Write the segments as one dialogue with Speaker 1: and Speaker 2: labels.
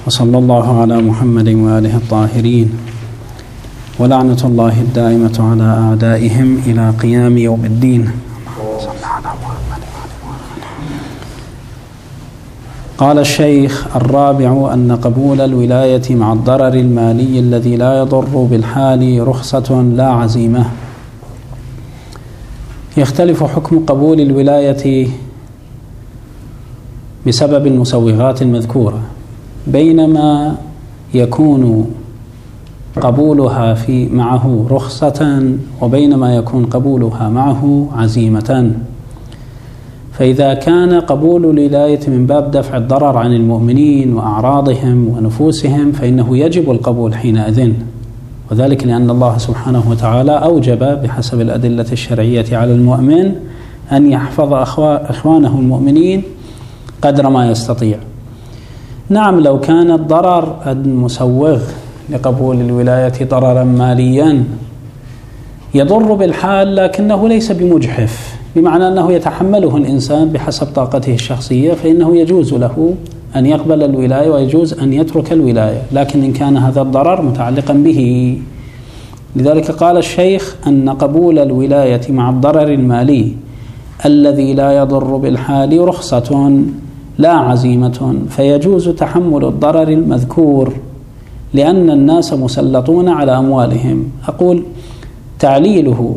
Speaker 1: وصلى الله على محمد وآله الطاهرين، ولعنة الله الدائمة على أعدائهم إلى قيام يوم الدين. قال الشيخ: الرابع أن قبول الولاية مع الضرر المالي الذي لا يضر بالحال رخصة لا عزيمة. يختلف حكم قبول الولاية بسبب المسوغات المذكورة، بينما يكون قبولها معه رخصة وبينما يكون قبولها معه عزيمة. فإذا كان قبول الولاية من باب دفع الضرر عن المؤمنين وأعراضهم ونفوسهم فإنه يجب القبول حينئذ، وذلك لأن الله سبحانه وتعالى أوجب بحسب الأدلة الشرعية على المؤمن أن يحفظ إخوانه المؤمنين قدر ما يستطيع. نعم، لو كان الضرر المسوغ لقبول الولاية ضررا ماليا يضر بالحال لكنه ليس بمجحف، بمعنى أنه يتحمله الإنسان بحسب طاقته الشخصية، فإنه يجوز له أن يقبل الولاية ويجوز أن يترك الولاية، لكن إن كان هذا الضرر متعلقا به. لذلك قال الشيخ أن قبول الولاية مع الضرر المالي الذي لا يضر بالحال رخصة لا عزيمة، فيجوز تحمل الضرر المذكور لأن الناس مسلطون على أموالهم. أقول تعليله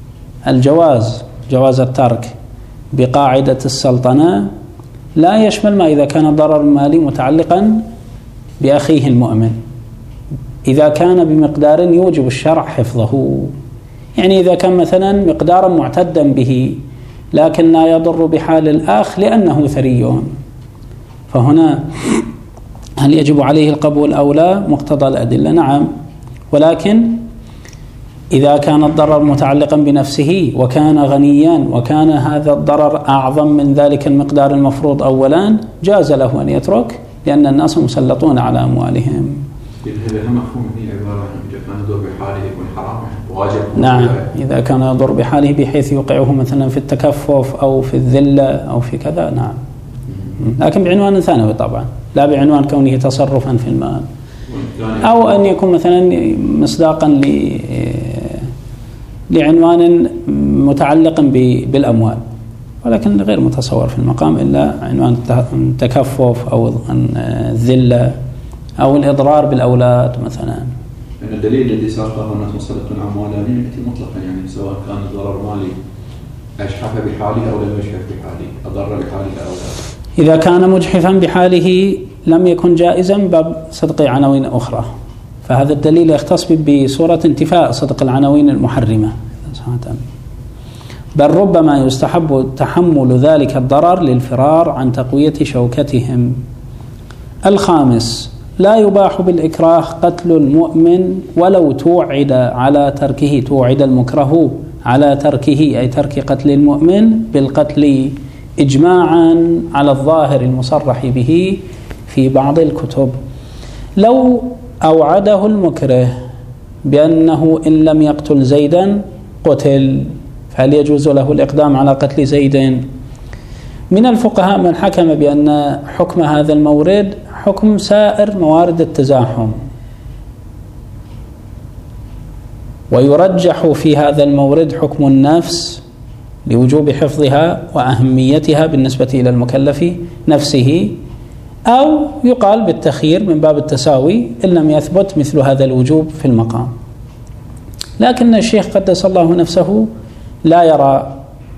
Speaker 1: جواز الترك بقاعدة السلطنة لا يشمل ما إذا كان الضرر المالي متعلقا بأخيه المؤمن، إذا كان بمقدار يوجب الشرع حفظه. يعني إذا كان مثلا مقدارا معتدا به لكن لا يضر بحال الآخ لأنه ثري، فهنا هل يجب عليه القبول أو لا؟ مقتضى الأدلة نعم، ولكن إذا كان الضرر متعلقا بنفسه وكان غنيا وكان هذا الضرر أعظم من ذلك المقدار المفروض أولا جاز له أن يترك لأن الناس مسلطون على أموالهم.
Speaker 2: هذا مفهوم هي عبارة إذا كان يضر بحاله يكون حرام واجب.
Speaker 1: نعم، إذا كان يضر بحاله بحيث يوقعه مثلا في التكفف أو في الذلة أو في كذا نعم، لكن بعنوان ثانوي طبعا، لا بعنوان كونه تصرفا في المال، أو أن يكون مثلا مصداقا لعنوان متعلق بالأموال، ولكن غير متصور في المقام إلا عنوان التكفف أو الذلة أو الإضرار بالأولاد مثلا.
Speaker 2: الدليل الذي ساقه الناس مسلطون أموالهم يأتي مطلقا، يعني سواء كان الضرر مالي أجحف بحاله أو لم يجحف بحاله، أضر بحاله أو لا.
Speaker 1: إذا كان مجحفا بحاله لم يكن جائزا باب صدق عناوين أخرى، فهذا الدليل يختص بصورة انتفاء صدق العناوين المحرمة، بل ربما يستحب تحمل ذلك الضرر للفرار عن تقوية شوكتهم. الخامس: لا يباح بالإكراه قتل المؤمن ولو توعد على تركه، توعد المكره على تركه أي ترك قتل المؤمن بالقتل إجماعا على الظاهر المصرح به في بعض الكتب. لو أوعده المكره بأنه إن لم يقتل زيدا قتل، فهل يجوز له الإقدام على قتل زيد؟ من الفقهاء من حكم بأن حكم هذا المورد حكم سائر موارد التزاحم، ويرجح في هذا المورد حكم النفس لوجوب حفظها وأهميتها بالنسبة إلى المكلف نفسه، أو يقال بالتخيير من باب التساوي إن لم يثبت مثل هذا الوجوب في المقام. لكن الشيخ قدس الله نفسه لا يرى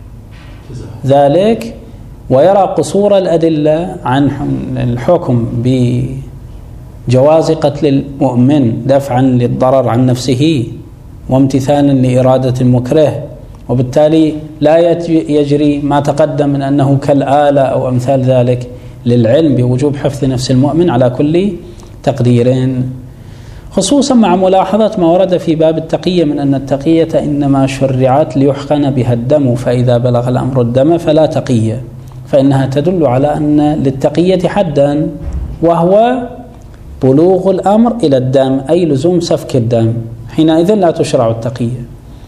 Speaker 1: ذلك، ويرى قصور الأدلة عن الحكم بجواز قتل المؤمن دفعا للضرر عن نفسه وامتثالا لإرادة المكره، وبالتالي لا يجري ما تقدم من أنه كالآلة أو أمثال ذلك، للعلم بوجوب حفظ نفس المؤمن على كل تقدير، خصوصا مع ملاحظة ما ورد في باب التقية من أن التقية إنما شرعت ليحقن بها الدم، فإذا بلغ الأمر الدم فلا تقية، فإنها تدل على أن للتقية حدا وهو بلوغ الأمر إلى الدم، أي لزوم سفك الدم، حينئذ لا تشرع التقية.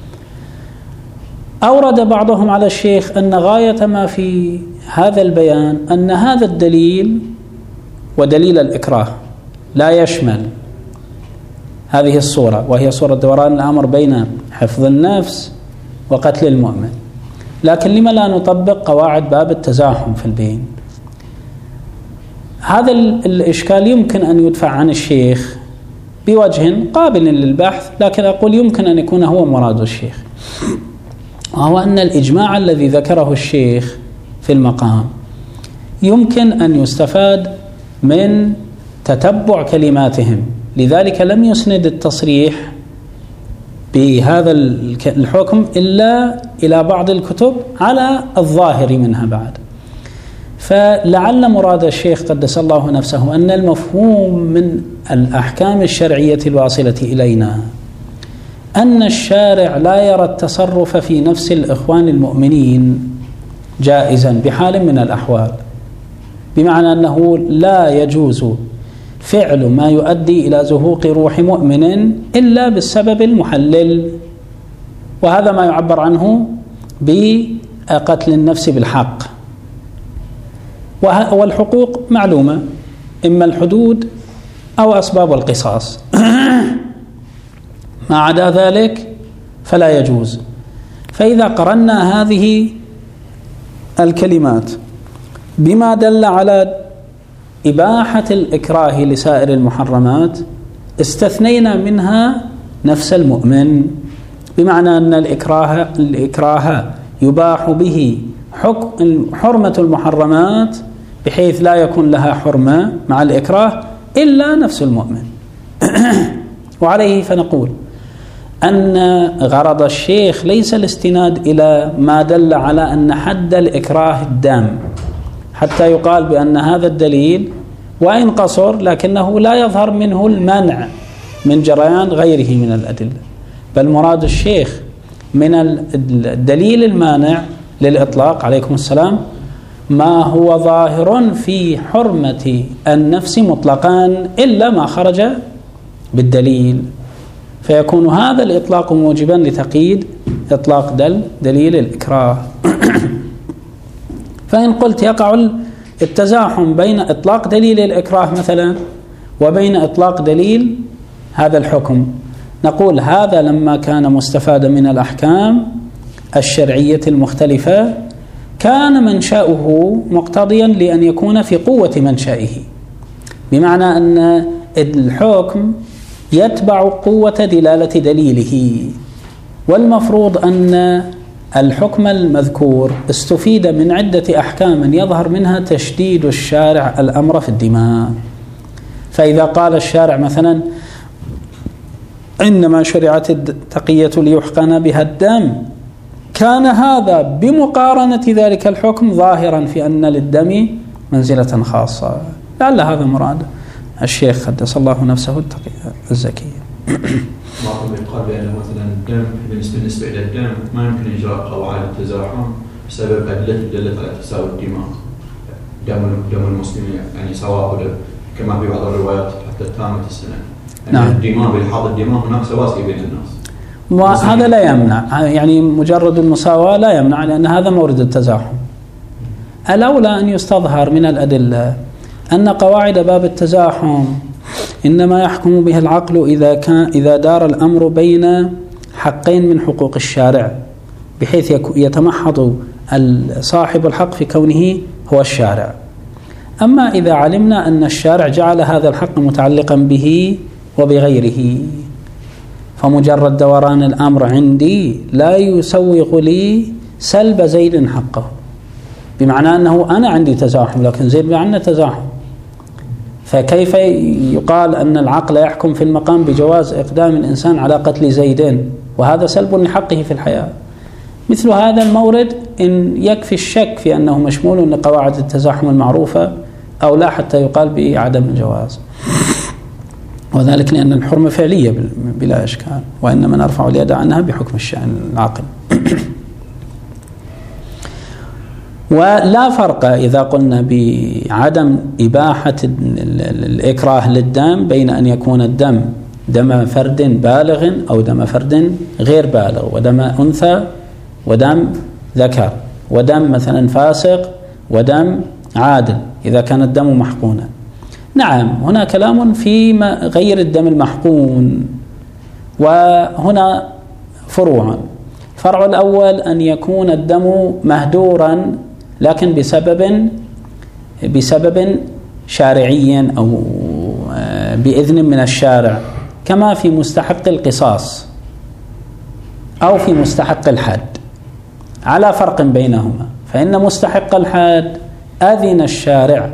Speaker 1: أورد بعضهم على الشيخ أن غاية ما في هذا البيان أن هذا الدليل ودليل الإكراه لا يشمل هذه الصورة، وهي صورة دوران الأمر بين حفظ النفس وقتل المؤمن. لكن لما لا نطبق قواعد باب التزاحم في البين؟ هذا الإشكال يمكن أن يدفع عن الشيخ بوجه قابل للبحث، لكن أقول يمكن أن يكون هو مراد الشيخ، وهو أن الإجماع الذي ذكره الشيخ في المقام يمكن أن يستفاد من تتبع كلماتهم، لذلك لم يسند التصريح بهذا الحكم إلا إلى بعض الكتب على الظاهر منها بعد. فلعل مراد الشيخ قدس الله نفسه أن المفهوم من الأحكام الشرعية الواصلة إلينا أن الشارع لا يرى التصرف في نفس الإخوان المؤمنين جائزا بحال من الأحوال، بمعنى أنه لا يجوز فعل ما يؤدي إلى زهوق روح مؤمن إلا بالسبب المحلل، وهذا ما يعبر عنه بقتل النفس بالحق. والحقوق معلومة، إما الحدود أو أسباب القصاص، ما عدا ذلك فلا يجوز. فإذا قرنا هذه الكلمات بما دل على إباحة الإكراه لسائر المحرمات استثنينا منها نفس المؤمن، بمعنى أن الإكراه يباح به حرمة المحرمات بحيث لا يكون لها حرمة مع الإكراه إلا نفس المؤمن. وعليه فنقول أن غرض الشيخ ليس الاستناد إلى ما دل على أن حد الإكراه الدام حتى يقال بأن هذا الدليل وإن قصر لكنه لا يظهر منه المنع من جريان غيره من الأدلة، بل مراد الشيخ من الدليل المانع للإطلاق عليكم السلام ما هو ظاهر في حرمة النفس مطلقا إلا ما خرج بالدليل، فيكون هذا الإطلاق موجبا لتقييد إطلاق دليل الإكراه. فإن قلت يقع التزاحم بين إطلاق دليل الإكراه مثلا وبين إطلاق دليل هذا الحكم، نقول هذا لما كان مستفادا من الأحكام الشرعية المختلفة كان منشأه مقتضيا لأن يكون في قوة منشأه، بمعنى أن الحكم يتبع قوة دلالة دليله. والمفروض أن الحكم المذكور استفيد من عدة أحكام يظهر منها تشديد الشارع الأمر في الدماء. فإذا قال الشارع مثلا إنما شرعت التقية ليحقن بها الدم، كان هذا بمقارنة ذلك الحكم ظاهرا في أن للدم منزلة خاصة. لعل هذا مراد الشيخ قدس الله نفسه الزكية.
Speaker 2: بعضهم يقال بأنه مثلا الدم بالنسبة إلى الدم ما يمكن إجراء قواعد التزاحم بسبب أدلة دلت على تساوي الدماء، دم المسلم يعني سواء كما في بعض الروايات حتى تامة السنة،
Speaker 1: نعم.
Speaker 2: الدماء بلحاظ الدماء هناك سواسية بين الناس،
Speaker 1: وهذا لا يمنع، يعني مجرد المساواة لا يمنع، لأن هذا مورد التزاحم. الأولى أن يستظهر من الأدلة أن قواعد باب التزاحم إنما يحكم بها العقل إذا دار الأمر بين حقين من حقوق الشارع، بحيث يتمحض صاحب الحق في كونه هو الشارع. أما إذا علمنا أن الشارع جعل هذا الحق متعلقا به وبغيره، فمجرد دوران الأمر عندي لا يسوغ لي سلب زيد حقه، بمعنى أنه أنا عندي تزاحم لكن زيد ما عنده تزاحم، فكيف يقال أن العقل يحكم في المقام بجواز إقدام الإنسان على قتل زيد وهذا سلب لحقه في الحياة؟ مثل هذا المورد إن يكفي الشك في أنه مشمول لقواعد التزاحم المعروفة أو لا حتى يقال بعدم الجواز، وذلك لأن الحرمة فعلية بلا إشكال، وإنما نرفع اليد عنها بحكم الشأن العقل. ولا فرق إذا قلنا بعدم إباحة الإكراه للدم بين أن يكون الدم دم فرد بالغ أو دم فرد غير بالغ، ودم أنثى ودم ذكر، ودم مثلا فاسق ودم عادل إذا كان الدم محقونا. نعم، هنا كلام في غير الدم المحقون، وهنا فروع. الفرع الأول أن يكون الدم مهدورا لكن بسبب شارعي أو بإذن من الشارع، كما في مستحق القصاص أو في مستحق الحد، على فرق بينهما. فإن مستحق الحد أذن الشارع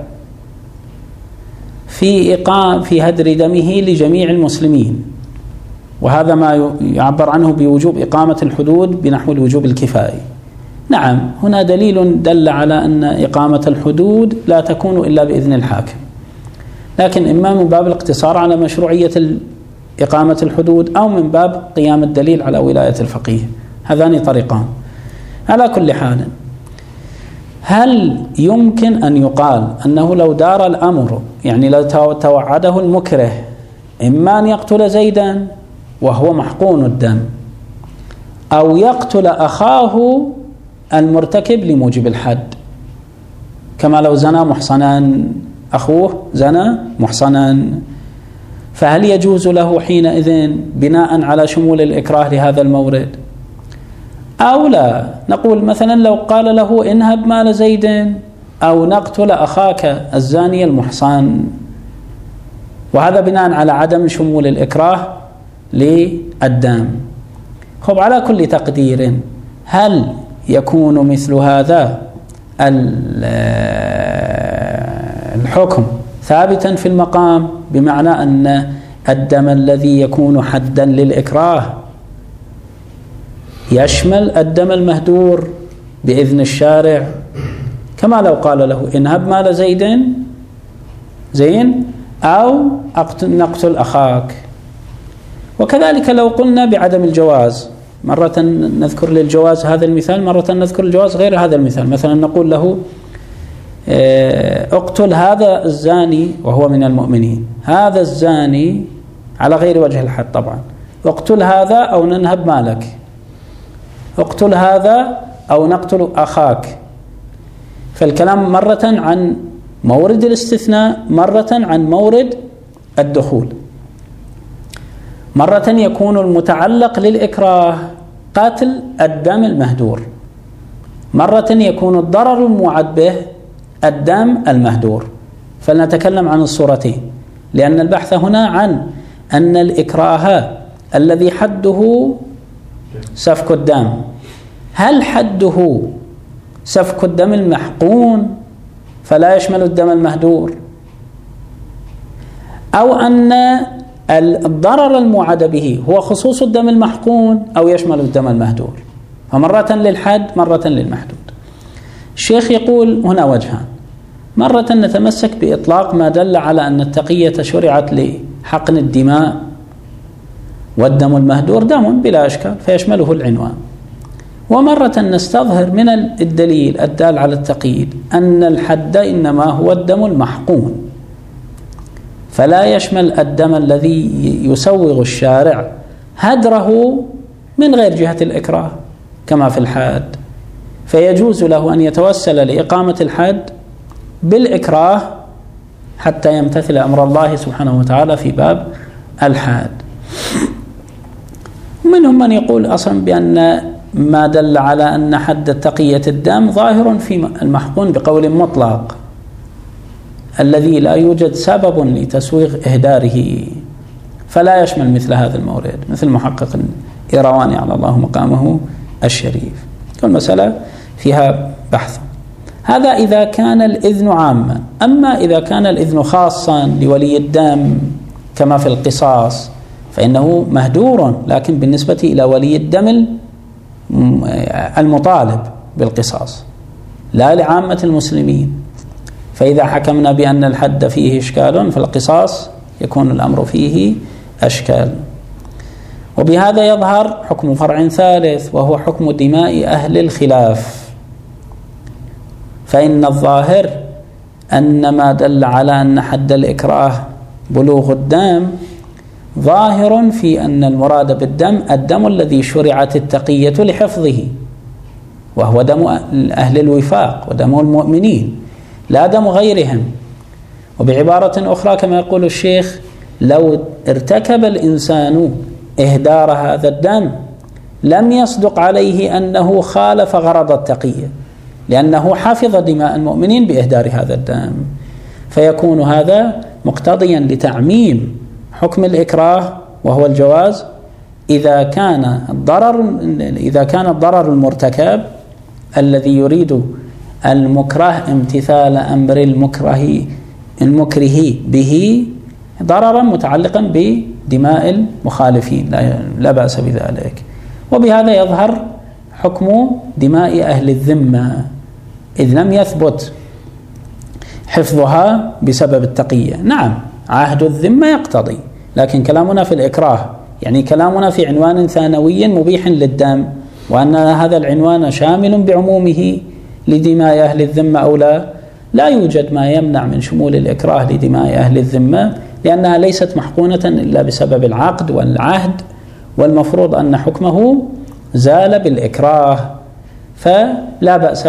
Speaker 1: في هدر دمه لجميع المسلمين، وهذا ما يعبر عنه بوجوب إقامة الحدود بنحو الوجوب الكفائي. نعم، هنا دليل دل على أن إقامة الحدود لا تكون إلا بإذن الحاكم، لكن إما من باب الاقتصار على مشروعية إقامة الحدود أو من باب قيام الدليل على ولاية الفقيه. هذان طريقان. على كل حال، هل يمكن أن يقال أنه لو دار الأمر، يعني لو توعده المكره إما أن يقتل زيدا وهو محقون الدم، أو يقتل أخاه المرتكب لموجب الحد، كما لو زنى محصنا، أخوه زنى محصنا، فهل يجوز له حينئذ بناء على شمول الإكراه لهذا المورد؟ أو لا، نقول مثلا لو قال له انهب مال زيد، أو نقتل أخاك الزاني المحصن، وهذا بناء على عدم شمول الإكراه للدم. خب، على كل تقدير، هل يكون مثل هذا الحكم ثابتا في المقام، بمعنى أن الدم الذي يكون حدا للإكراه يشمل الدم المهدور بإذن الشارع، كما لو قال له انهب مال زين أو نقتل أخاك. وكذلك لو قلنا بعدم الجواز، مرة نذكر للجواز هذا المثال، مرة نذكر الجواز غير هذا المثال. مثلا نقول له اقتل هذا الزاني وهو من المؤمنين، هذا الزاني على غير وجه الحد طبعا، اقتل هذا أو ننهب مالك، اقتل هذا أو نقتل أخاك. فالكلام مرة عن مورد الاستثناء، مرة عن مورد الدخول. مرة يكون المتعلق للإكراه قتل الدم المهدور، مرة يكون الضرر الموعد به الدم المهدور. فلنتكلم عن الصورتين، لأن البحث هنا عن أن الإكراه الذي حده سفك الدم، هل حده سفك الدم المحقون فلا يشمل الدم المهدور، أو أن الضرر الموعد به هو خصوص الدم المحقون أو يشمل الدم المهدور؟ فمرة للحد، مرة للمحدود. الشيخ يقول هنا وجهان: مرة نتمسك بإطلاق ما دل على أن التقية شرعت لحقن الدماء، والدم المهدور دم بلا أشكال فيشمله العنوان. ومرة نستظهر من الدليل الدال على التقييد أن الحد إنما هو الدم المحقون، فلا يشمل الدم الذي يسوغ الشارع هدره من غير جهة الإكراه كما في الحد، فيجوز له أن يتوسل لإقامة الحد بالإكراه حتى يمتثل أمر الله سبحانه وتعالى في باب الحد. ومنهم من يقول أصلا بأن ما دل على أن حد تقية الدم ظاهر في المحقون بقول مطلق الذي لا يوجد سبب لتسويغ إهداره، فلا يشمل مثل هذا المورد، مثل محقق الإيرواني على الله مقامه الشريف. المسألة فيها بحث. هذا إذا كان الإذن عاما. أما إذا كان الإذن خاصا لولي الدم كما في القصاص فإنه مهدور، لكن بالنسبة إلى ولي الدم المطالب بالقصاص لا لعامة المسلمين. فإذا حكمنا بأن الحد فيه إشكال فالقصاص يكون الأمر فيه أشكال. وبهذا يظهر حكم فرع ثالث، وهو حكم دماء أهل الخلاف. فإن الظاهر أن ما دل على أن حد الإكراه بلوغ الدم ظاهر في أن المراد بالدم الدم الذي شرعت التقية لحفظه، وهو دم أهل الوفاق ودم المؤمنين لا دم غيرهم. وبعبارة أخرى كما يقول الشيخ: لو ارتكب الإنسان إهدار هذا الدم لم يصدق عليه أنه خالف غرض التقية، لأنه حفظ دماء المؤمنين بإهدار هذا الدم، فيكون هذا مقتضيا لتعميم حكم الإكراه وهو الجواز إذا كان الضرر المرتكب الذي يريد المكره امتثال أمر المكره به ضررا متعلقا بدماء المخالفين، لا بأس بذلك. وبهذا يظهر حكم دماء أهل الذمة، إذ لم يثبت حفظها بسبب التقية. نعم، عهد الذمة يقتضي، لكن كلامنا في الإكراه، يعني كلامنا في عنوان ثانوي مبيح للدم، وأن هذا العنوان شامل بعمومه لدماء أهل الذمة أو لا يوجد ما يمنع من شمول الإكراه لدماء أهل الذمة، لأنها ليست محقونة إلا بسبب العقد والعهد، والمفروض أن حكمه زال بالإكراه، فلا بأس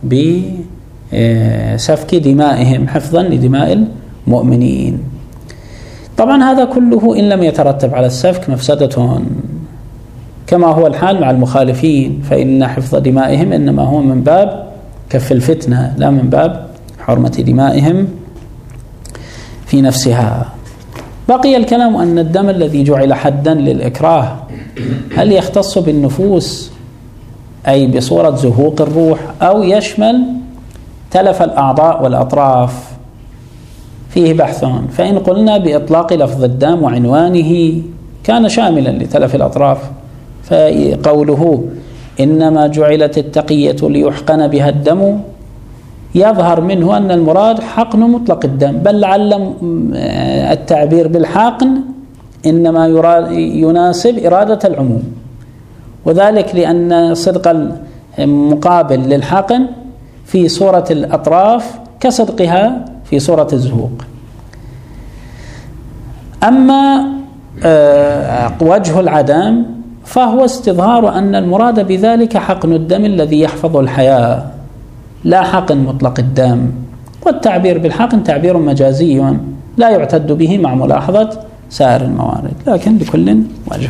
Speaker 1: بسفك دمائهم حفظا لدماء المؤمنين. طبعا هذا كله إن لم يترتب على السفك مفسدة، كما هو الحال مع المخالفين، فإن حفظ دمائهم إنما هو من باب كف الفتنة لا من باب حرمة دمائهم في نفسها. بقي الكلام أن الدم الذي جعل حدا للإكراه هل يختص بالنفوس أي بصورة زهوق الروح، أو يشمل تلف الأعضاء والأطراف؟ فيه بحث. فإن قلنا بإطلاق لفظ الدم وعنوانه كان شاملا لتلف الأطراف، فقوله إنما جعلت التقية ليحقن بها الدم يظهر منه أن المراد حقن مطلق الدم، بل لعل التعبير بالحقن إنما يناسب إرادة العموم، وذلك لأن صدق المقابل للحقن في صورة الأطراف كصدقها في صورة الزهوق. أما وجه العدم فهو استظهار أن المراد بذلك حقن الدم الذي يحفظ الحياة، لا حقن مطلق الدم، والتعبير بالحقن تعبير مجازي لا يعتد به مع ملاحظة سائر الموارد، لكن لكل وجه.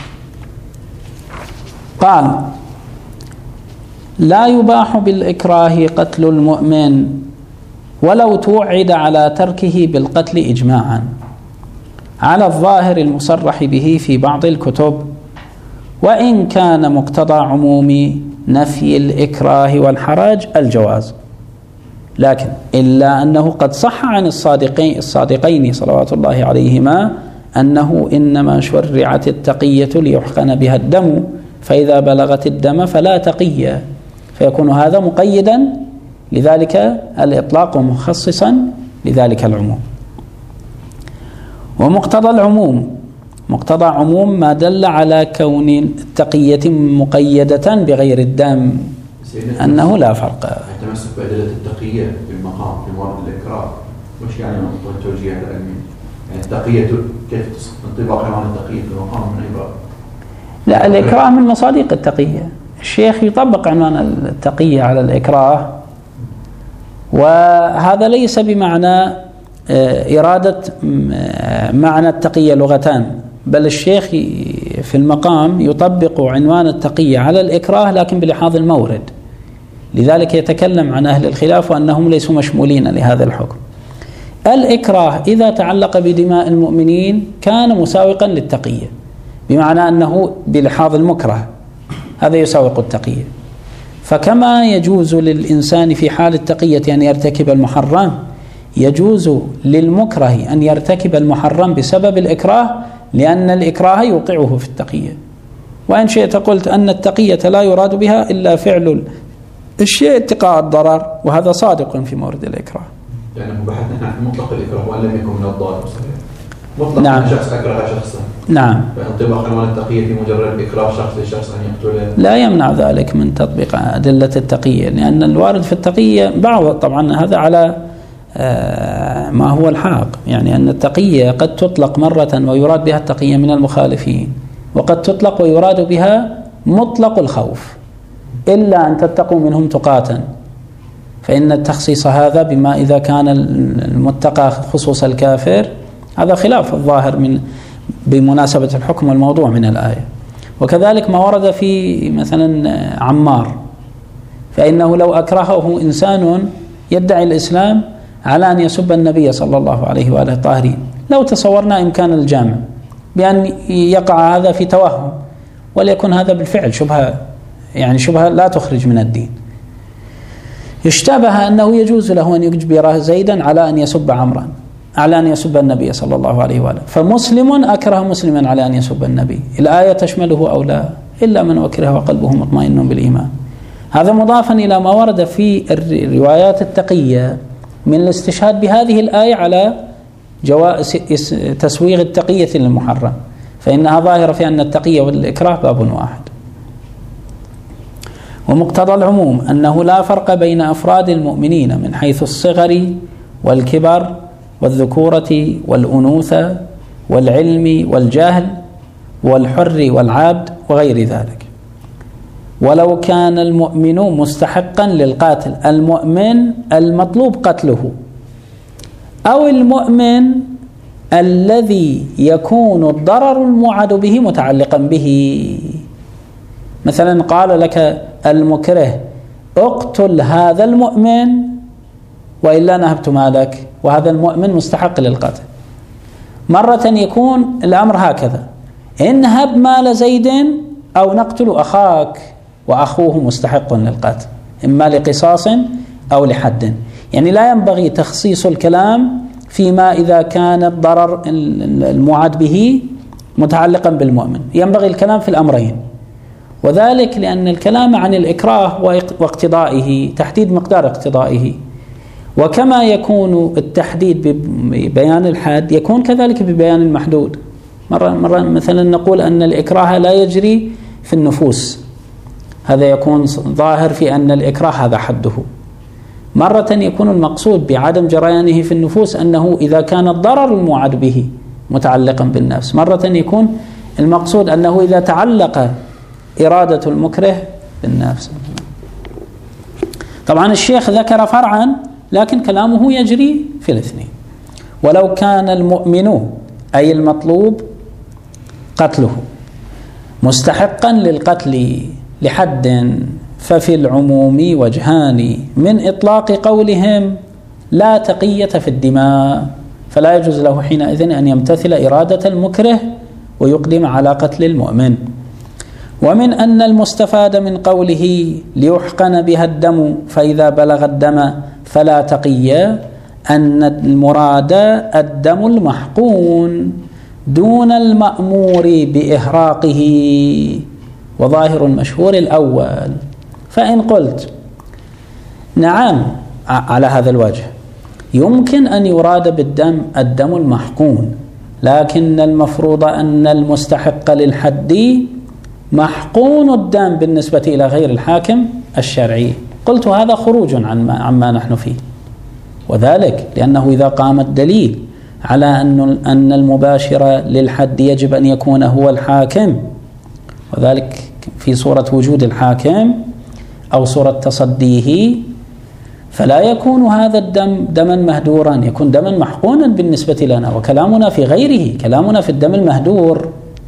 Speaker 1: قال: لا يباح بالإكراه قتل المؤمن ولو توعد على تركه بالقتل إجماعا، على الظاهر المصرح به في بعض الكتب، وإن كان مقتضى عموم نفي الإكراه والحرج الجواز، لكن إلا أنه قد صح عن الصادقين صلوات الله عليهما أنه إنما شرعت التقية ليحقن بها الدم، فإذا بلغت الدم فلا تقية، فيكون هذا مقيدا لذلك الإطلاق مخصصا لذلك العموم. ومقتضى العموم مقتضى عموم ما دل على كون التقية مقيدة بغير الدم، أنه لا فرق.
Speaker 2: التمسك بأدلة التقية بالمقام في موارد الإكراه وش يعني التوجيه العلمي؟ يعني التقية كيف انطباق عنوان التقية في المقام من عبارة؟
Speaker 1: لا، الإكراه من مصادق التقية. الشيخ يطبق عنوان التقية على الإكراه، وهذا ليس بمعنى إرادة معنى التقية لغتان، بل الشيخ في المقام يطبق عنوان التقية على الإكراه لكن بلحاظ المورد، لذلك يتكلم عن أهل الخلاف وأنهم ليسوا مشمولين لهذا الحكم. الإكراه إذا تعلق بدماء المؤمنين كان مساوقا للتقية، بمعنى أنه بلحاظ المكره هذا يساوق التقية. فكما يجوز للإنسان في حال التقية أن يرتكب المحرم، يجوز للمكره أن يرتكب المحرم بسبب الإكراه، لأن الإكراه يوقعه في التقية. وإن شئت قلت أن التقية لا يراد بها إلا فعل الشيء اتقاء الضرر، وهذا صادق في مورد الإكراه.
Speaker 2: يعني بحثنا عن مطلق الإكراه وأن لم يكن من الضرر، مطلق
Speaker 1: نعم.
Speaker 2: شخص أكره شخصا،
Speaker 1: نعم،
Speaker 2: فانطباق عنوان التقية في مجرد إكراه شخص لشخص أن يقتله
Speaker 1: لا يمنع ذلك من تطبيق أدلة التقية، لأن الوارد في التقية بعض طبعا هذا على ما هو الحق، يعني أن التقية قد تطلق مرة ويراد بها التقية من المخالفين، وقد تطلق ويراد بها مطلق الخوف، إلا أن تتقوا منهم تقاتا، فإن التخصيص هذا بما إذا كان المتقى خصوص الكافر هذا خلاف الظاهر بمناسبة الحكم والموضوع من الآية. وكذلك ما ورد في مثلا عمار، فإنه لو أكرهه إنسان يدعي الإسلام على أن يسب النبي صلى الله عليه وآله الطاهرين، لو تصورنا إمكان الجامع بأن يقع هذا في توهم وليكن هذا بالفعل شبهة، يعني شبهة لا تخرج من الدين، اشتبه أنه يجوز له أن يجبر زيدا على أن يسب عمرا، على أن يسب النبي صلى الله عليه وآله، فمسلم أكره مسلما على أن يسب النبي، الآية تشمله أو لا؟ إلا من أكره وقلبه مطمئن بالإيمان. هذا مضافا إلى ما ورد في الروايات التقية من الاستشهاد بهذه الآية على جواز تسويغ التقية للمحرم، فإنها ظاهرة في أن التقية والإكراه باب واحد. ومقتضى العموم أنه لا فرق بين أفراد المؤمنين من حيث الصغر والكبر والذكورة والأنوثة والعلم والجهل والحر والعبد وغير ذلك. ولو كان المؤمن مستحقا للقاتل، المؤمن المطلوب قتله، أو المؤمن الذي يكون الضرر الموعد به متعلقا به، مثلا قال لك المكره اقتل هذا المؤمن وإلا نهبت مالك، وهذا المؤمن مستحق للقتل. مرة يكون الأمر هكذا، انهب مال زيد أو نقتل أخاك وأخوه مستحق للقتل، إما لقصاص أو لحد. يعني لا ينبغي تخصيص الكلام فيما إذا كان الضرر الموعد به متعلقا بالمؤمن، ينبغي الكلام في الأمرين، وذلك لأن الكلام عن الإكراه واقتضائه تحديد مقدار اقتضائه، وكما يكون التحديد ببيان الحد يكون كذلك ببيان المحدود. مرة مثلا نقول أن الإكراه لا يجري في النفوس، هذا يكون ظاهر في أن الإكراه هذا حده. مرة يكون المقصود بعدم جريانه في النفوس أنه إذا كان الضرر الموعد به متعلقا بالنفس، مرة يكون المقصود أنه إذا تعلق إرادة المكره بالنفس. طبعا الشيخ ذكر فرعا لكن كلامه يجري في الاثنين. ولو كان المؤمن أي المطلوب قتله مستحقا للقتل لحد، ففي العموم وجهان من إطلاق قولهم لا تقية في الدماء، فلا يجوز له حينئذ أن يمتثل إرادة المكره ويقدم على قتل المؤمن. ومن أن المستفاد من قوله ليحقن بها الدم فإذا بلغ الدم فلا تقية أن المراد الدم المحقون دون المأمور بإهراقه، وظاهر المشهور الأول. فإن قلت نعم على هذا الوجه يمكن أن يراد بالدم الدم المحقون، لكن المفروض أن المستحق للحد محقون الدم بالنسبة إلى غير الحاكم الشرعي. قلت هذا خروج عما نحن فيه، وذلك لأنه إذا قام الدليل على أن المباشر للحد يجب أن يكون هو الحاكم، وذلك في صورة وجود الحاكم أو صورة تصديه، فلا يكون هذا الدم دما مهدورا، يكون دما محقونا بالنسبة لنا، وكلامنا في غيره، كلامنا في الدم المهدور.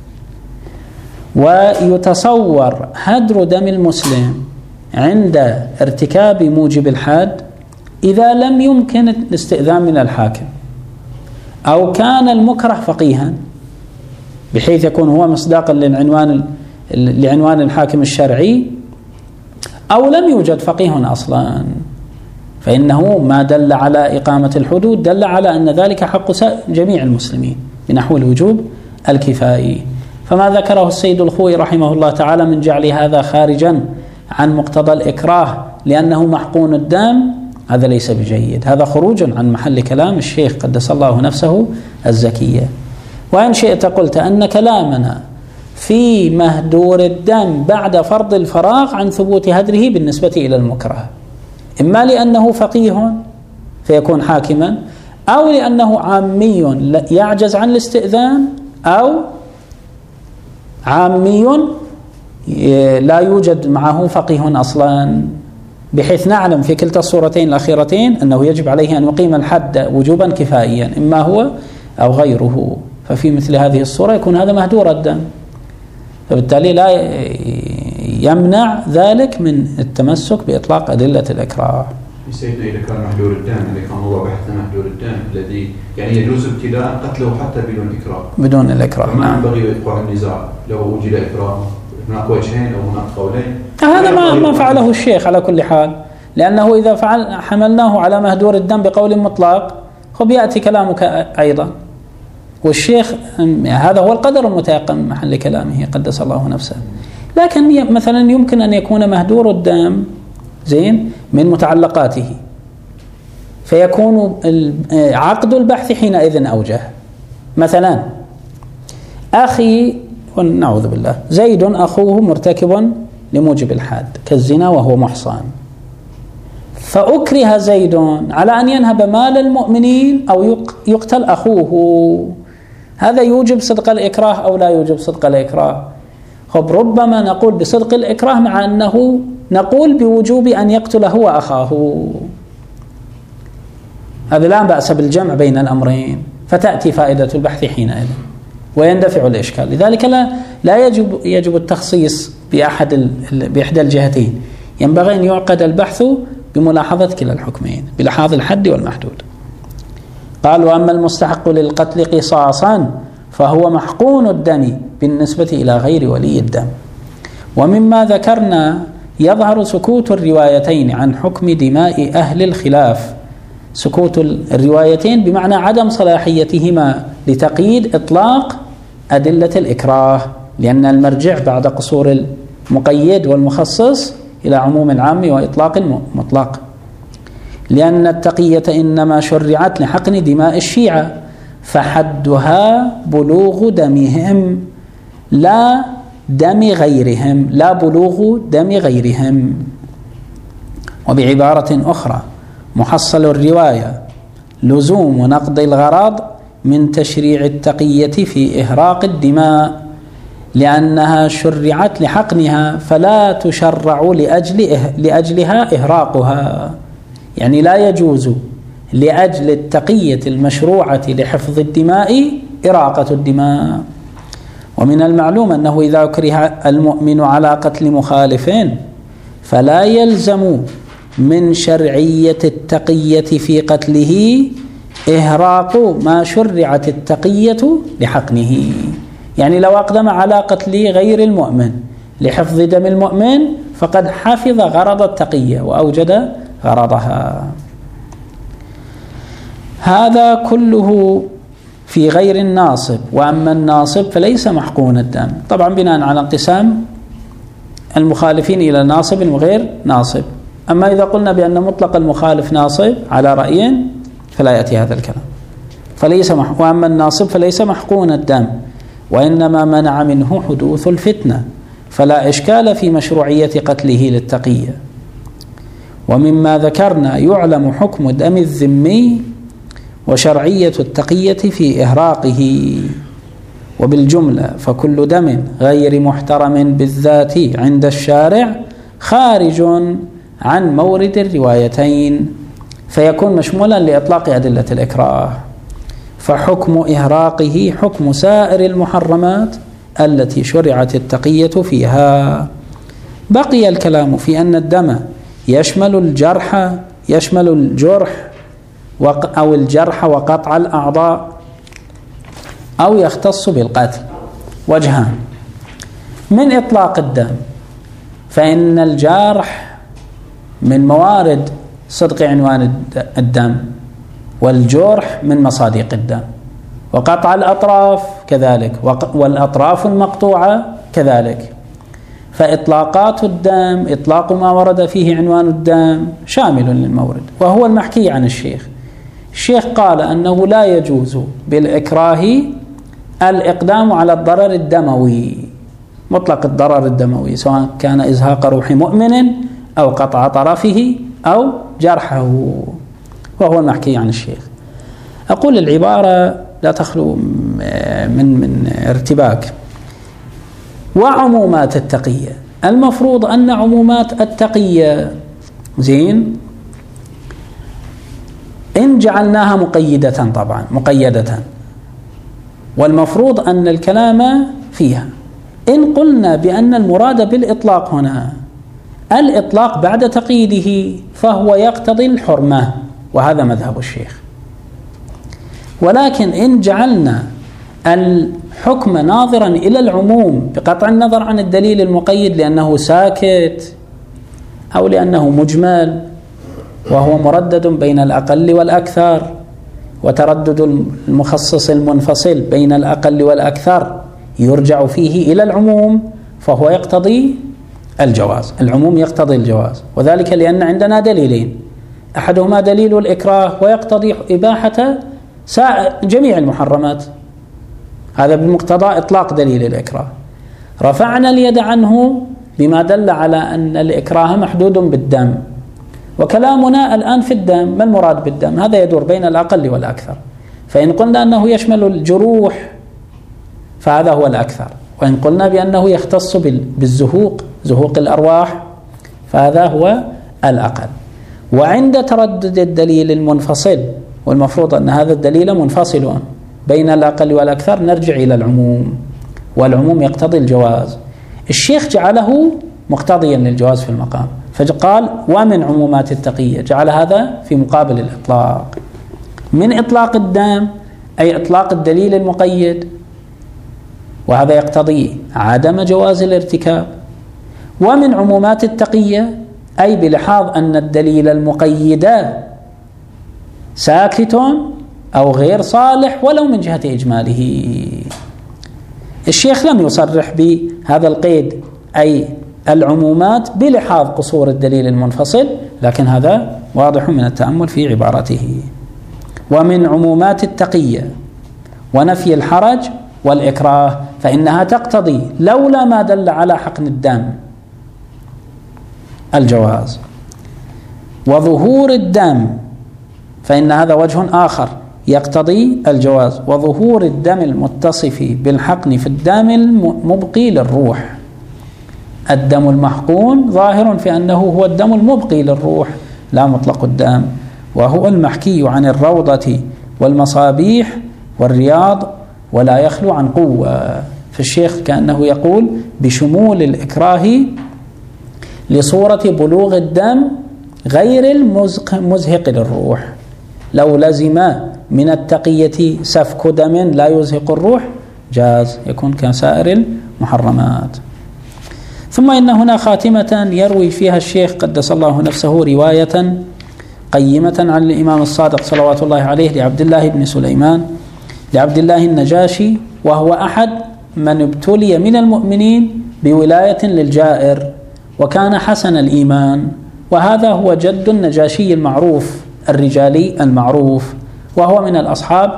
Speaker 1: ويتصور هدر دم المسلم عند ارتكاب موجب الحد إذا لم يمكن الاستئذان من الحاكم، أو كان المكره فقيها بحيث يكون هو مصداقا لعنوان الحاكم الشرعي، أو لم يوجد فقيه أصلا، فإنه ما دل على إقامة الحدود دل على أن ذلك حق جميع المسلمين بنحو الوجوب الكفائي. فما ذكره السيد الخوي رحمه الله تعالى من جعل هذا خارجا عن مقتضى الإكراه لأنه محقون الدم، هذا ليس بجيد، هذا خروج عن محل كلام الشيخ قدس الله نفسه الزكية. وإن شئت قلت أن كلامنا في مهدور الدم بعد فرض الفراغ عن ثبوت هدره بالنسبة إلى المكره، إما لأنه فقيه فيكون حاكما، أو لأنه عامي يعجز عن الاستئذان، أو عامي لا يوجد معه فقيه أصلا بحيث نعلم في كلتا الصورتين الأخيرتين أنه يجب عليه أن يقيم الحد وجوبا كفائيا إما هو أو غيره، ففي مثل هذه الصورة يكون هذا مهدور الدم، فبالتالي لا يمنع ذلك من التمسك بإطلاق أدلة الإكراه.
Speaker 2: سيدنا إذا كان محدور الدم، إذا كان هو بحث محدور الدم الذي يعني يجوز ابتداء قتله حتى بدون إكراه، بدون
Speaker 1: الإكراه،
Speaker 2: ما ينبغي إيقاع النزاع لو وجد إكراه. هناك وجهين أو هناك قولين.
Speaker 1: هذا ما فعله الشيخ على كل حال، لأنه إذا حملناه على مهدور الدم بقول مطلق خب يأتي كلامك أيضا، والشيخ هذا هو القدر المتيقن من محل كلامه قدس الله نفسه. لكن مثلا يمكن أن يكون مهدور الدم زين من متعلقاته، فيكون عقد البحث حينئذ أوجه. مثلا أخي ونعوذ بالله زيد أخوه مرتكب لموجب الحد كالزنا وهو محصن، فأكره زيد على أن ينهب مال المؤمنين أو يقتل أخوه، هذا يوجب صدق الإكراه أو لا يوجب صدق الإكراه؟ خب ربما نقول بصدق الإكراه مع أنه نقول بوجوب أن يقتل هو أخاه، هذا لا بأس بالجمع بين الأمرين، فتأتي فائدة البحث حينئذ ويندفع الإشكال. لذلك لا يجب التخصيص بإحدى الجهتين، ينبغي أن يعقد البحث بملاحظة كلا الحكمين بلحاظ الحد والمحدود. قال: وأما المستحق للقتل قصاصا فهو محقون الدم بالنسبة إلى غير ولي الدم. ومما ذكرنا يظهر سكوت الروايتين عن حكم دماء أهل الخلاف، سكوت الروايتين بمعنى عدم صلاحيتهما لتقييد إطلاق أدلة الإكراه، لأن المرجع بعد قصور المقيد والمخصص إلى عموم العام وإطلاق مطلق، لأن التقية إنما شرعت لحقن دماء الشيعة فحدها بلوغ دمهم لا دم غيرهم، لا بلوغ دم غيرهم. وبعبارة أخرى محصل الرواية لزوم نقض الغرض من تشريع التقية في إهراق الدماء، لأنها شرعت لحقنها فلا تشرع لأجلها إهراقها، يعني لا يجوز لأجل التقية المشروعة لحفظ الدماء إراقة الدماء. ومن المعلوم أنه إذا أكره المؤمن على قتل مخالف فلا يلزم من شرعية التقية في قتله إهراق ما شرعت التقية لحقنه. يعني لو أقدم على قتل غير المؤمن لحفظ دم المؤمن فقد حفظ غرض التقية وأوجد غرضها. هذا كله في غير الناصب، وأما الناصب فليس محقون الدم، طبعا بناء على انقسام المخالفين إلى ناصب وغير ناصب. أما إذا قلنا بأن مطلق المخالف ناصب على رأيين فلا يأتي هذا الكلام، وأما الناصب فليس محقون الدم، وإنما منع منه حدوث الفتنة، فلا إشكال في مشروعية قتله للتقية. ومما ذكرنا يعلم حكم دم الذمي وشرعية التقية في إهراقه. وبالجملة فكل دم غير محترم بالذات عند الشارع خارج عن مورد الروايتين، فيكون مشمولا لإطلاق أدلة الإكراه، فحكم إهراقه حكم سائر المحرمات التي شرعت التقية فيها. بقي الكلام في أن الدم يشمل الجرح أو الجرح وقطع الأعضاء، أو يختص بالقتل. وجهان من إطلاق الدم، فإن الجرح من موارد صدق عنوان الدم، والجرح من مصادق الدم، وقطع الأطراف كذلك، والأطراف المقطوعة كذلك. فإطلاقات الدم إطلاق ما ورد فيه عنوان الدم شامل للمورد، وهو المحكي عن الشيخ. الشيخ قال أنه لا يجوز بالإكراه الإقدام على الضرر الدموي، مطلق الضرر الدموي، سواء كان إزهاق روح مؤمن أو قطع طرفه أو جرحه، وهو المحكي عن الشيخ. أقول العبارة لا تخلو من ارتباك. وعمومات التقية، المفروض أن عمومات التقية زين. إن جعلناها مقيدة طبعا مقيدة، والمفروض أن الكلام فيها. إن قلنا بأن المراد بالإطلاق هنا الإطلاق بعد تقييده فهو يقتضي الحرمة، وهذا مذهب الشيخ. ولكن إن جعلنا الحكم ناظرا إلى العموم بقطع النظر عن الدليل المقيد لأنه ساكت أو لأنه مجمل، وهو مردد بين الأقل والأكثر، وتردد المخصص المنفصل بين الأقل والأكثر يرجع فيه إلى العموم، فهو يقتضي الجواز. العموم يقتضي الجواز، وذلك لأن عندنا دليلين، أحدهما دليل الإكراه ويقتضي إباحة جميع المحرمات، هذا بمقتضى إطلاق دليل الإكراه. رفعنا اليد عنه بما دل على أن الإكراه محدود بالدم، وكلامنا الآن في الدم. ما المراد بالدم؟ هذا يدور بين الأقل والأكثر، فإن قلنا أنه يشمل الجروح فهذا هو الأكثر، وإن قلنا بأنه يختص بالزهوق، زهوق الأرواح، فهذا هو الأقل. وعند تردد الدليل المنفصل، والمفروض أن هذا الدليل منفصل بين الأقل والأكثر، نرجع إلى العموم، والعموم يقتضي الجواز. الشيخ جعله مقتضيا للجواز في المقام، فقال ومن عمومات التقية، جعل هذا في مقابل الإطلاق. من إطلاق الدم أي إطلاق الدليل المقيد، وهذا يقتضي عدم جواز الارتكاب. ومن عمومات التقية أي بلحاظ أن الدليل المقيد ساكت أو غير صالح ولو من جهة إجماله. الشيخ لم يصرح بهذا القيد أي العمومات بلحاظ قصور الدليل المنفصل، لكن هذا واضح من التأمل في عبارته. ومن عمومات التقية ونفي الحرج والإكراه، فإنها تقتضي لولا ما دل على حقن الدم الجواز. وظهور الدم فإن هذا وجه آخر يقتضي الجواز، وظهور الدم المتصف بالحقن في الدم المبقي للروح. الدم المحقون ظاهر في أنه هو الدم المبقي للروح لا مطلق الدم، وهو المحكي عن الروضة والمصابيح والرياض، ولا يخلو عن قوة. فالشيخ كأنه يقول بشمول الإكراه لصورة بلوغ الدم غير المزهق للروح. لو لزم من التقية سفك دم لا يزهق الروح جاز، يكون كسائر المحرمات. ثم إن هنا خاتمة يروي فيها الشيخ قدس الله نفسه رواية قيمة عن الإمام الصادق صلوات الله عليه لعبد الله بن سليمان لعبد الله النجاشي، وهو أحد من ابتلي من المؤمنين بولاية للجائر، وكان حسن الإيمان، وهذا هو جد النجاشي المعروف الرجالي المعروف، وهو من الأصحاب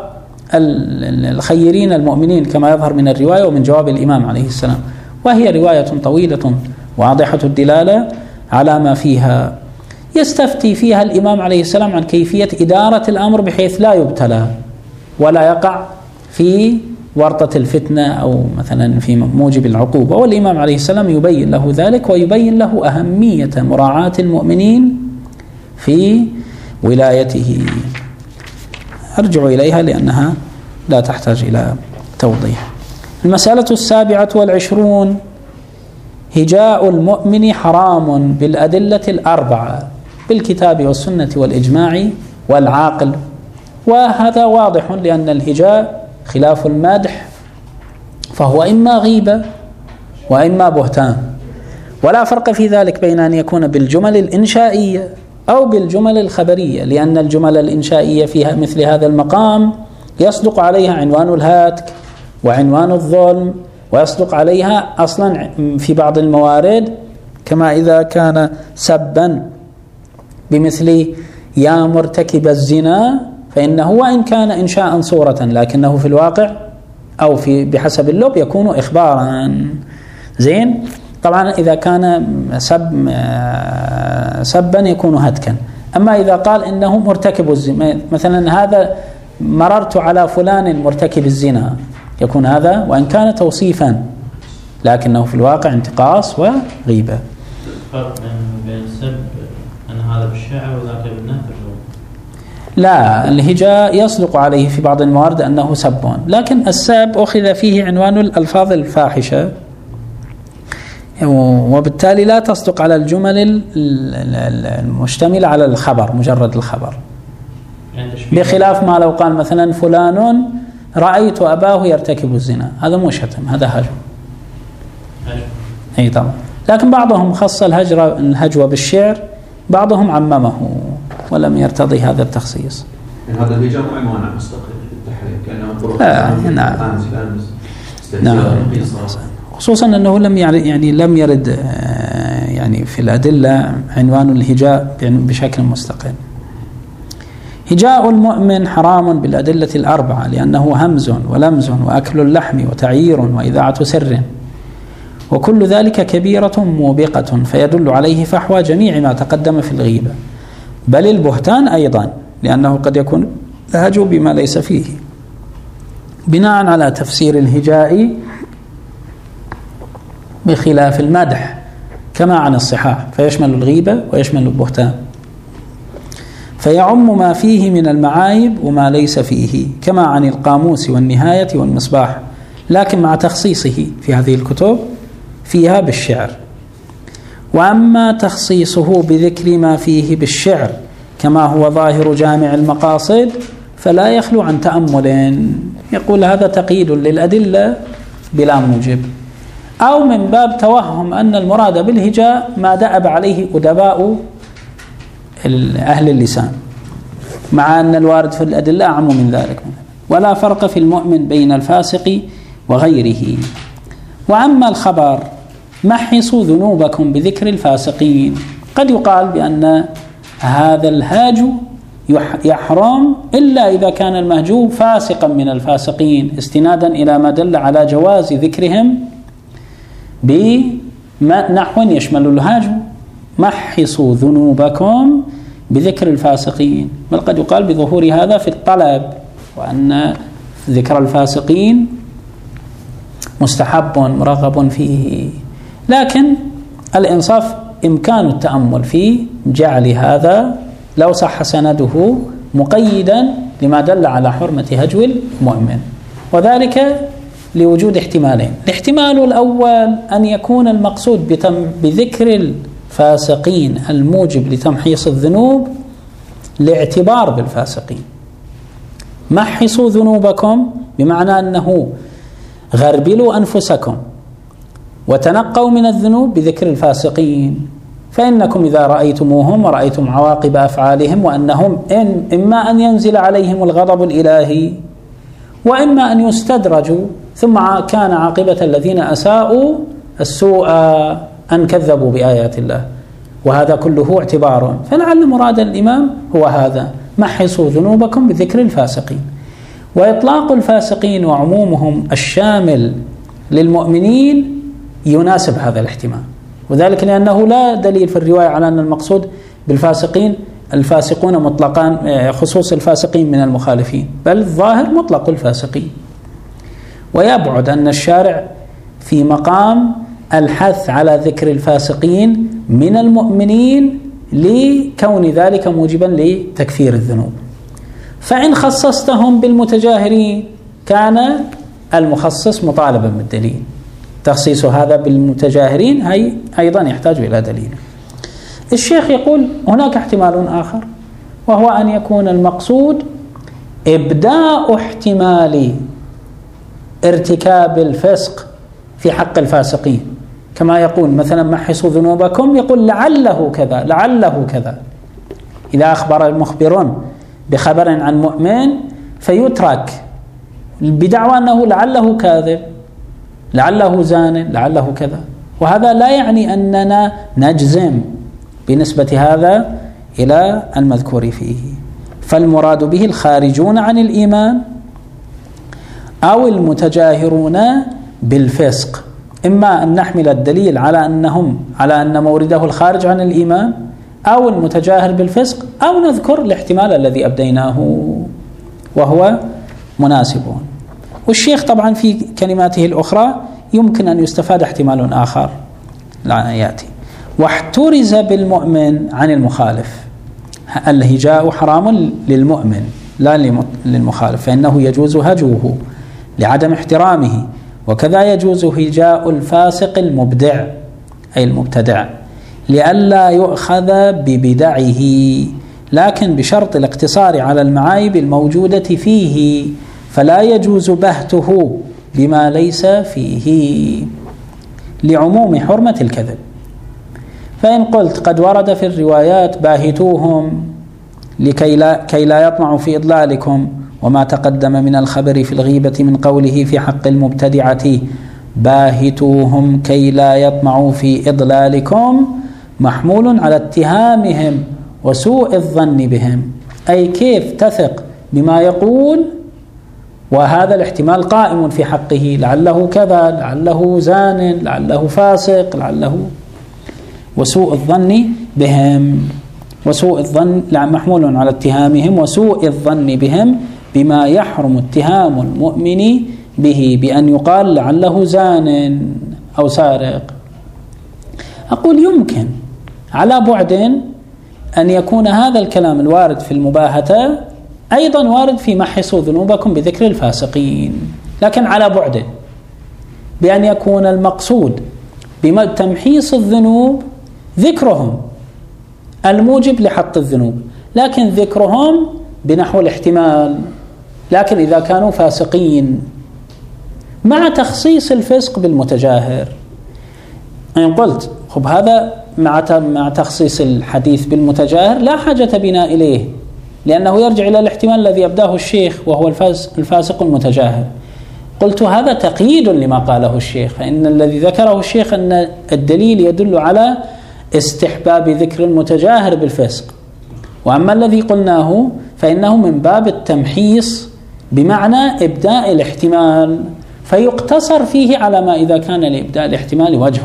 Speaker 1: الخيرين المؤمنين كما يظهر من الرواية ومن جواب الإمام عليه السلام. وهي رواية طويلة واضحة الدلالة على ما فيها، يستفتي فيها الإمام عليه السلام عن كيفية إدارة الأمر بحيث لا يبتلى ولا يقع في ورطة الفتنة أو مثلا في موجب العقوبة، والإمام عليه السلام يبين له ذلك، ويبين له أهمية مراعاة المؤمنين في ولايته. أرجع إليها لأنها لا تحتاج إلى توضيح. المسألة 27: هجاء المؤمن حرام بالأدلة الأربعة، بالكتاب والسنة والإجماع والعاقل. وهذا واضح لأن الهجاء خلاف المدح، فهو إما غيبة وإما بهتان، ولا فرق في ذلك بين أن يكون بالجمل الإنشائية أو بالجمل الخبرية، لأن الجمل الإنشائية فيها مثل هذا المقام يصدق عليها عنوان الهاتك وعنوان الظلم، ويصدق عليها أصلا في بعض الموارد، كما إذا كان سبا بمثل يا مرتكب الزنا، فإنه وإن كان إنشاء صورة لكنه في الواقع أو في بحسب اللب يكون إخبارا. زين. طبعا إذا كان سبا يكون هتكا. أما إذا قال إنه مرتكب الزنا، مثلا هذا مررت على فلان مرتكب الزنا، يكون هذا وإن كان توصيفا لكنه في الواقع انتقاص وغيبة.
Speaker 3: الفرق بين سب أن هذا بالشعر وذاك بالنثر؟
Speaker 1: لا، الهجاء يصدق عليه في بعض الموارد أنه سب، لكن السب أخذ فيه عنوان الألفاظ الفاحشة، وبالتالي لا تصدق على الجمل المشتملة على الخبر، مجرد الخبر، بخلاف ما لو قال مثلا فلان رأيت أباه يرتكب الزنا، هذا مو شتم، هذا هجو. أي طبعا. لكن بعضهم خص الهجو بالشعر، بعضهم عممه ولم يرتضي هذا التخصيص.
Speaker 2: هذا الهجاء مو عنوان مستقل في التحريم، كأنه
Speaker 1: نعم. خصوصا أنه لم يرد يعني في الأدلة عنوان الهجاء بشكل مستقل. هجاء المؤمن حرام بالأدلة الأربعة، لأنه همز ولمز وأكل اللحم وتعيير وإذاعة سر، وكل ذلك كبيرة موبقة، فيدل عليه فحوى جميع ما تقدم في الغيبة، بل البهتان أيضا، لأنه قد يكون الهجو بما ليس فيه. بناء على تفسير الهجاء بخلاف المدح كما عن الصحاح، فيشمل الغيبة ويشمل البهتان، فيعم ما فيه من المعايب وما ليس فيه، كما عن القاموس والنهاية والمصباح، لكن مع تخصيصه في هذه الكتب فيها بالشعر. وأما تخصيصه بذكر ما فيه بالشعر كما هو ظاهر جامع المقاصد فلا يخلو عن تأمل، يقول هذا تقييد للأدلة بلا موجب، أو من باب توهم أن المراد بالهجاء ما دأب عليه أدباء أهل اللسان، مع أن الوارد في الأدلة أعم من ذلك. ولا فرق في المؤمن بين الفاسق وغيره. وأما الخبر محصوا ذنوبكم بذكر الفاسقين، قد يقال بأن هذا الهاج يحرم إلا إذا كان المهجوب فاسقا من الفاسقين، استنادا إلى ما دل على جواز ذكرهم بنحو يشمل الهاج، محصوا ذنوبكم بذكر الفاسقين، بل قد يقال بظهور هذا في الطلب، وأن ذكر الفاسقين مستحب مرغب فيه، لكن الإنصاف إمكان التأمل في جعل هذا لو صح سنده مقيدا لما دل على حرمة هجو المؤمن، وذلك لوجود احتمالين. الاحتمال الأول أن يكون المقصود بذكر الفاسقين الموجب لتمحيص الذنوب لاعتبار بالفاسقين، محصوا ذنوبكم بمعنى أنه غربلوا أنفسكم وتنقوا من الذنوب بذكر الفاسقين، فإنكم إذا رأيتموهم ورأيتم عواقب أفعالهم وأنهم إما أن ينزل عليهم الغضب الإلهي وإما أن يستدرجوا، ثم كان عاقبة الذين أساءوا السوء أن كذبوا بآيات الله، وهذا كله اعتبار. فلعل مراد الإمام هو هذا، محصوا ذنوبكم بذكر الفاسقين. وإطلاق الفاسقين وعمومهم الشامل للمؤمنين يناسب هذا الاحتمال، وذلك لأنه لا دليل في الرواية على أن المقصود بالفاسقين الفاسقون مطلقان، خصوص الفاسقين من المخالفين، بل الظاهر مطلق الفاسقين. ويبعد أن الشارع في مقام الحث على ذكر الفاسقين من المؤمنين لكون ذلك موجبا لتكفير الذنوب، فإن خصصتهم بالمتجاهرين كان المخصص مطالبا بالدليل، تخصيص هذا بالمتجاهرين هي أيضا يحتاج إلى دليل. الشيخ يقول هناك احتمال آخر، وهو أن يكون المقصود إبداء احتمال ارتكاب الفسق في حق الفاسقين، كما يقول مثلا محصوا ذنوبكم، يقول لعله كذا لعله كذا. إذا أخبر المخبرون بخبر عن مؤمن فيترك بدعوى أنه لعله كاذب، لعله زان، لعله كذا، وهذا لا يعني أننا نجزم بنسبة هذا إلى المذكور فيه. فالمراد به الخارجون عن الإيمان أو المتجاهرون بالفسق، إما أن نحمل الدليل على أن مورده الخارج عن الإيمان أو المتجاهر بالفسق، أو نذكر الاحتمال الذي أبديناه وهو مناسب. والشيخ طبعا في كلماته الأخرى يمكن أن يستفاد احتمال آخر لا يأتي، واحترز بالمؤمن عن المخالف، الهجاء حرام للمؤمن لا للمخالف، فإنه يجوز هجوه لعدم احترامه، وكذا يجوز هجاء الفاسق المبدع أي المبتدع لئلا يؤخذ ببدعه، لكن بشرط الاقتصار على المعايب الموجودة فيه، فلا يجوز بهته بما ليس فيه لعموم حرمة الكذب. فإن قلت قد ورد في الروايات باهتوهم كي لا يطمعوا في إضلالكم، وما تقدم من الخبر في الغيبة من قوله في حق المبتدعة باهتوهم كي لا يطمعوا في إضلالكم، محمول على اتهامهم وسوء الظن بهم، أي كيف تثق بما يقول وهذا الاحتمال قائم في حقه، لعله كذا، لعله زان، لعله فاسق، لعله، وسوء الظن بهم، وسوء الظن محمول على اتهامهم وسوء الظن بهم بما يحرم اتهام المؤمن به بأن يقال لعله زان أو سارق. أقول يمكن على بعد أن يكون هذا الكلام الوارد في المباهة أيضا وارد في محصوا ذنوبكم بذكر الفاسقين، لكن على بعد بأن يكون المقصود بتمحيص الذنوب ذكرهم الموجب لحط الذنوب، لكن ذكرهم بنحو الاحتمال، لكن إذا كانوا فاسقين مع تخصيص الفسق بالمتجاهر. أنا قلت خب هذا مع تخصيص الحديث بالمتجاهر لا حاجة بنا إليه، لأنه يرجع إلى الاحتمال الذي أبداه الشيخ وهو الفاسق المتجاهر. قلت هذا تقييد لما قاله الشيخ، فإن الذي ذكره الشيخ أن الدليل يدل على استحباب ذكر المتجاهر بالفسق، وأما الذي قلناه فإنه من باب التمحيص بمعنى إبداء الاحتمال، فيقتصر فيه على ما إذا كان لإبداء الاحتمال وجه،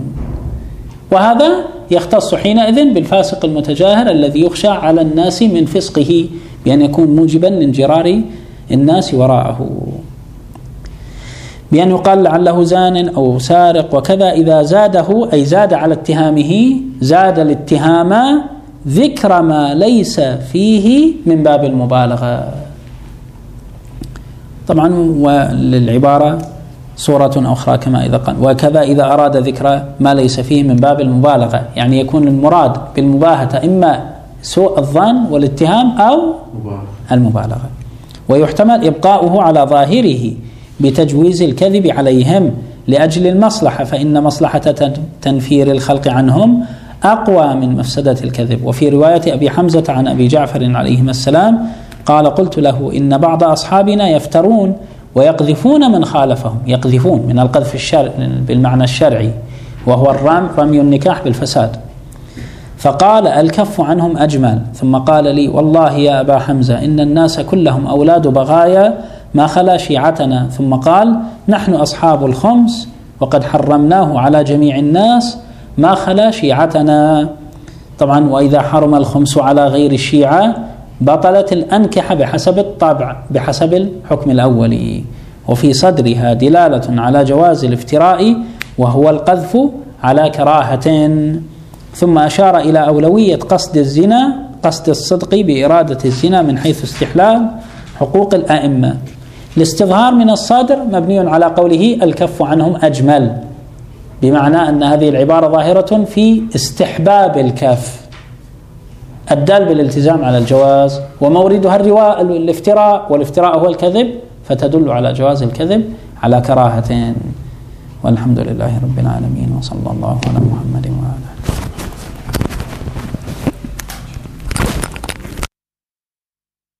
Speaker 1: وهذا يختص حينئذ بالفاسق المتجاهر الذي يخشى على الناس من فسقه بأن يكون موجبا لانجرار الناس وراءه، بأن يقال لعله زان أو سارق. وكذا إذا زاده أي زاد على اتهامه، زاد الاتهام ذكر ما ليس فيه من باب المبالغة. طبعا وللعبارة صورة أخرى كما إذا قال وكذا إذا أراد ذكر ما ليس فيه من باب المبالغة، يعني يكون المراد بالمباهة إما سوء الظن والاتهام أو المبالغة. ويحتمل إبقاؤه على ظاهره بتجويز الكذب عليهم لأجل المصلحة، فإن مصلحة تنفير الخلق عنهم أقوى من مفسدة الكذب. وفي رواية أبي حمزة عن أبي جعفر عليهما السلام قال قلت له إن بعض أصحابنا يفترون ويقذفون من خالفهم، يقذفون من القذف الشرعي بالمعنى الشرعي وهو رمي النكاح بالفساد، فقال الكف عنهم أجمل. ثم قال لي والله يا أبا حمزة إن الناس كلهم أولاد بغايا ما خلا شيعتنا. ثم قال نحن أصحاب الخمس وقد حرمناه على جميع الناس ما خلا شيعتنا. طبعا وإذا حرم الخمس على غير الشيعة بطلت الأنكحة بحسب الطبع بحسب الحكم الأولي، وفي صدرها دلالة على جواز الافتراء وهو القذف على كراهة. ثم أشار إلى أولوية قصد الزنا، قصد الصدق بإرادة الزنا من حيث استحلال حقوق الأئمة. الاستظهار من الصدر مبني على قوله الكف عنهم أجمل، بمعنى أن هذه العبارة ظاهرة في استحباب الكف الدال بالالتزام على الجواز، وموردها الافتراء، والافتراء هو الكذب، فتدل على جواز الكذب على كراهة. والحمد لله رب العالمين، وصلى الله على محمد وعلى آله.